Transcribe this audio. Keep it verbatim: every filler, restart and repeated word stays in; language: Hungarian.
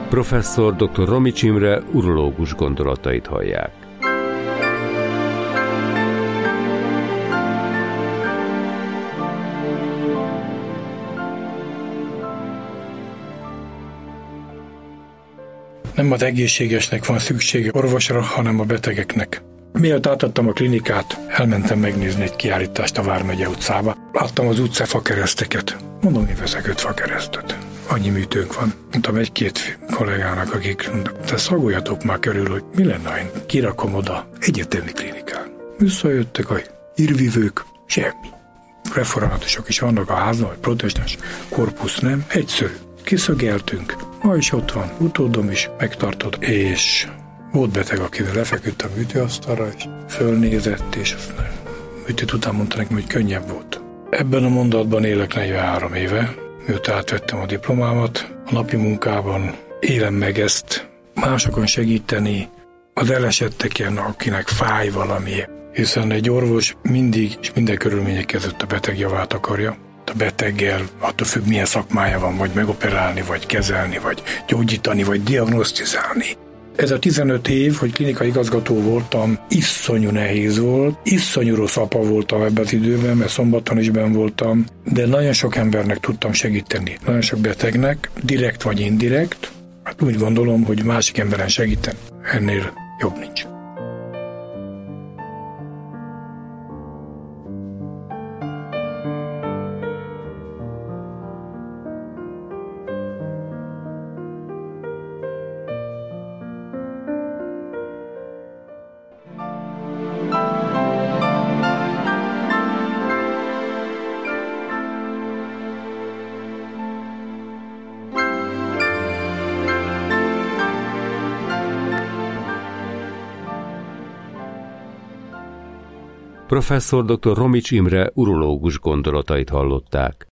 Professzor dr. Romics Imre urológus gondolatait hallják. Nem az egészségesnek van szüksége orvosra, hanem a betegeknek. Mielőtt átadtam a klinikát, elmentem megnézni egy kiállítást a Vármegye utcába. Láttam az utca fakereszteket. Mondom, én veszek öt fakeresztet. Annyi műtőnk van. Mondtam egy-két kollégának, akik mondtak, te szagoljatok már körül, hogy mi lenne, ha én kirakom oda egyetemi klinikán. Visszajöttek a hírvívők, semmi. Reformátusok is vannak a házban, vagy protestáns, korpusz nem, egyszerű. Kiszögeltünk, ma is ott van, utódom is megtartod, és volt beteg, akivel lefeküdt a műtőasztalra, és fölnézett, és aztán műtét után mondta nekem, hogy könnyebb volt. Ebben a mondatban élek negyvenhárom éve, mióta átvettem a diplomámat, a napi munkában élem meg ezt, másokon segíteni, az elesetteken, akinek fáj valami, hiszen egy orvos mindig és minden körülmények között a beteg javát akarja. A beteggel, attól függ, milyen szakmája van, vagy megoperálni, vagy kezelni, vagy gyógyítani, vagy diagnosztizálni. Ez a tizenöt év, hogy klinikai igazgató voltam, iszonyú nehéz volt, iszonyú rossz apa voltam ebben az időben, mert szombaton is benn voltam, de nagyon sok embernek tudtam segíteni, nagyon sok betegnek, direkt vagy indirekt. Hát úgy gondolom, hogy másik emberen segíteni, ennél jobb nincs. Professzor dr. Romics Imre urológus gondolatait hallották.